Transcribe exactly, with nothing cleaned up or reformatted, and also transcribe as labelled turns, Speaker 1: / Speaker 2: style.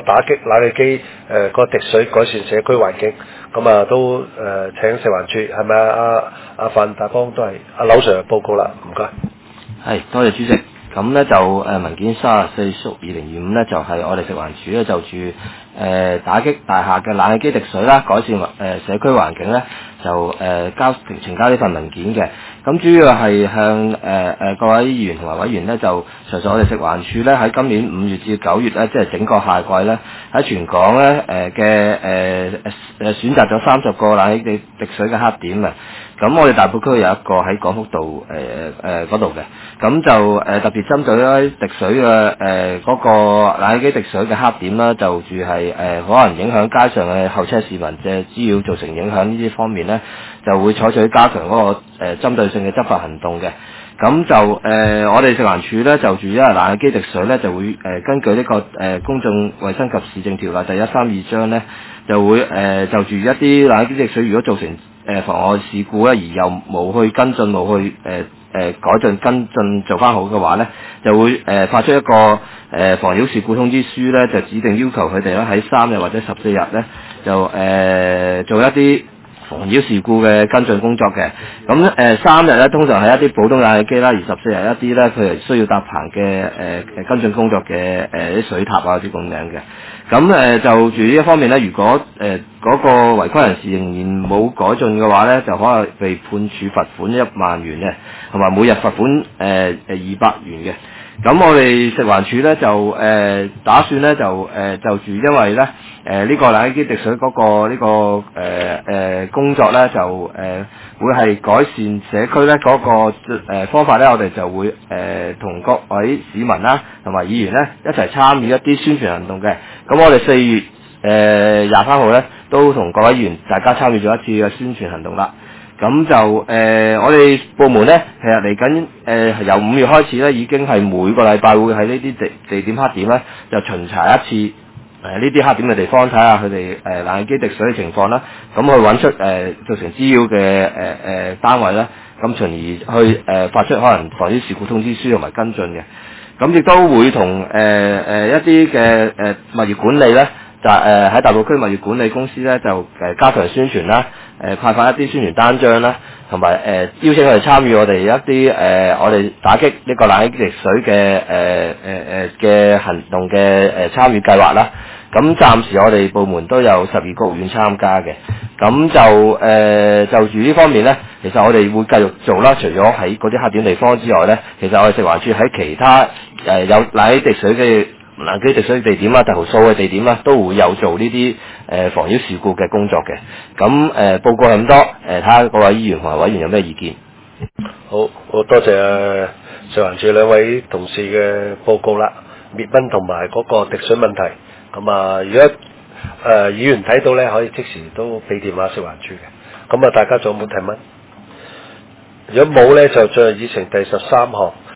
Speaker 1: 打擊冷氣機誒個滴水，改善社區環境。咁啊都誒、呃、請食環署係咪啊？阿阿范大邦都係阿劉 Sir 報告啦，唔該。
Speaker 2: 係，多謝主席。咁咧就誒、呃、文件三十四屬二零二五咧就係、是、我哋食環署咧就住誒、呃、打擊大廈嘅冷氣機滴水啦，改善誒、呃、社區環境咧就誒、呃、交呈交呢份文件嘅。咁主要係向誒誒、呃、各位議員同埋委員咧就詳述我哋食環署咧喺今年五月至九月咧，即係整個夏季咧喺全港咧誒嘅誒誒選擇咗三十個冷氣機滴水嘅黑點啊。咁我哋大埔區有一個喺廣福道誒誒嗰度嘅，咁就誒、呃、特別針對咧滴水嘅誒嗰個冷氣機滴水嘅黑點啦，就住係誒可能影響街上嘅候車市民嘅滋擾，造成影響呢啲方面咧，就會採取加強嗰、那個誒、呃、針對性嘅執法行動嘅。咁就誒、呃、我哋食環署咧就住因為冷氣機滴水咧就會誒、呃、根據呢、這個誒、呃、公眾衛生及市政條例第一三二章咧就會誒、呃、就住一啲冷氣機滴水如果造成誒妨礙事故咧，而又冇去跟進，冇去誒誒、呃、改進跟進做翻好嘅話咧，就會誒、呃、發出一個誒、呃、妨擾事故通知書咧，就指定要求佢哋咧喺三日或者十四日咧，就誒、呃、做一啲妨擾事故嘅跟進工作嘅。咁誒三日咧通常係一啲普通冷氣機啦，而十四日一啲咧佢係需要搭棚嘅誒誒跟進工作嘅誒啲水塔啊啲咁樣嘅。咁誒、呃、就住呢一方面咧，如果誒嗰、呃那個違規人士仍然冇改進嘅話咧，就可能被判處罰款一萬元嘅，同埋每日罰款誒誒二百元嘅。咁我哋食環署咧就誒、呃、打算咧就誒、呃、就住因為咧誒呢、呃這個冷氣機滴水嗰、那個呢、這個誒誒、呃呃、工作咧就誒、呃、會係改善社區咧嗰、那個誒、呃、方法咧，我哋就會誒同、呃、各位市民啦同埋議員咧一齊參與一啲宣傳行動嘅。咁我哋四月誒廿三號咧都同各位議員大家參與咗一次嘅宣傳行動啦。咁就誒、呃，我哋部門咧，其實嚟緊誒由五月開始咧，已經係每個禮拜會喺呢啲地地點黑點咧，就巡查一次誒呢啲黑點嘅地方，睇下佢哋誒冷氣機滴水嘅情況啦。咁去揾出誒、呃、造成滋擾嘅誒誒單位啦，咁從而去誒、呃、發出可能防止事故通知書同埋跟進嘅。咁亦都會同誒誒一啲嘅誒物業管理咧。就誒喺大埔區物業管理公司咧，就誒加強宣傳啦，誒、呃、派發一啲宣傳單張啦，同埋誒邀請佢哋參與我哋一啲誒、呃、我哋打擊呢個冷氣機滴水嘅誒誒誒嘅行動嘅誒、呃、參與計劃啦。咁暫時我哋部門都有十二個屋苑參加嘅，咁就誒、呃、就住呢方面咧，其實我哋會繼續做啦。除咗喺嗰啲黑點地方之外咧，其實我哋食環署喺其他誒、呃、有冷氣滴水嘅冷氣滴水地點啦、投訴嘅地點啦，都會有做呢啲誒妨擾事故嘅工作嘅。咁誒、呃、報告係咁多，誒睇下各位議員同埋委員有咩意見。
Speaker 1: 好，好多謝啊食環署兩位同事嘅報告啦，滅蚊同埋嗰個滴水問題。咁啊，如果誒、呃、議員睇到咧，可以即時都俾電話食環署嘅。咁啊，大家仲有冇提問？如果冇咧，就進入議程第十三項。